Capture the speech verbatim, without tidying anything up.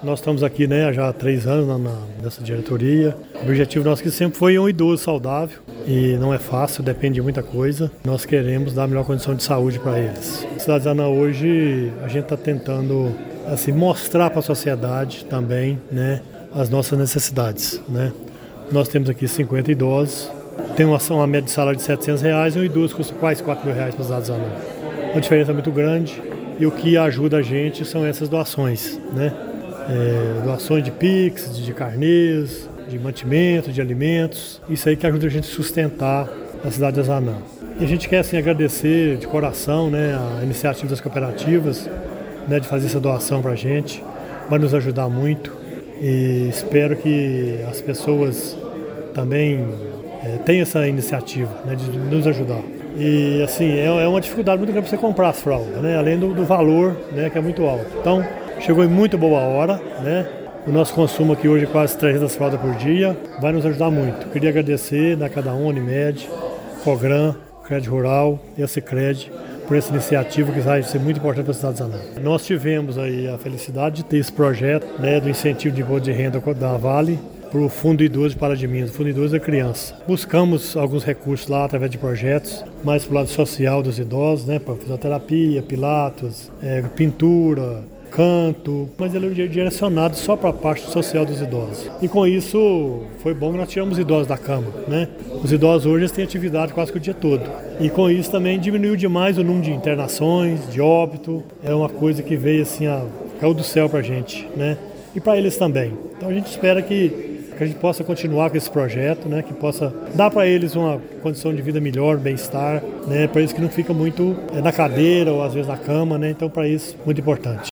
Nós estamos aqui, né, já há três anos na, na, nessa diretoria. O objetivo nosso aqui sempre foi um idoso saudável e não é fácil, depende de muita coisa. Nós queremos dar a melhor condição de saúde para eles. Na cidade de Zanaú hoje a gente está tentando assim, mostrar para a sociedade também, né, as nossas necessidades, né. Nós temos aqui cinquenta idosos, tem uma, uma média de salário de setecentos reais e um idoso custa quase quatro mil reais para a cidade de Zanaú. Uma diferença muito grande e o que ajuda a gente são essas doações, né. É, doações de Pix, de carnês, de mantimento, de alimentos. Isso aí que ajuda a gente a sustentar a cidade de Zanaú. E a gente quer assim, agradecer de coração, né, a iniciativa das cooperativas, né, de fazer essa doação para a gente. Vai nos ajudar muito e espero que as pessoas também é, tenham essa iniciativa, né, de nos ajudar. E assim, é, é uma dificuldade muito grande para você comprar as fraldas, né, além do, do valor, né, que é muito alto. Então, chegou em muito boa hora, né? O nosso consumo aqui hoje é quase trezentas fraldas por dia, vai nos ajudar muito. Queria agradecer a cada um, Unimed, Cogran, Crédito Rural e a Sicredi por essa iniciativa que vai ser muito importante para a cidade de Zanaú. Nós tivemos aí a felicidade de ter esse projeto, né, do incentivo de imposto de renda da Vale para o Fundo Idoso para de Minas, o Fundo Idoso é Criança. Buscamos alguns recursos lá através de projetos, mais para o lado social dos idosos, né, para fisioterapia, pilates, é, pintura, canto, mas ele é direcionado só para a parte social dos idosos. E com isso foi bom que nós tiramos os idosos da cama, né? Os idosos hoje têm atividade quase que o dia todo. E com isso também diminuiu demais o número de internações, de óbito. É uma coisa que veio assim, a, caiu do céu para a gente, né? E para eles também. Então a gente espera que que a gente possa continuar com esse projeto, né, que possa dar para eles uma condição de vida melhor, bem-estar, né, para eles que não ficam muito é, na cadeira ou às vezes na cama, né, então para isso muito importante.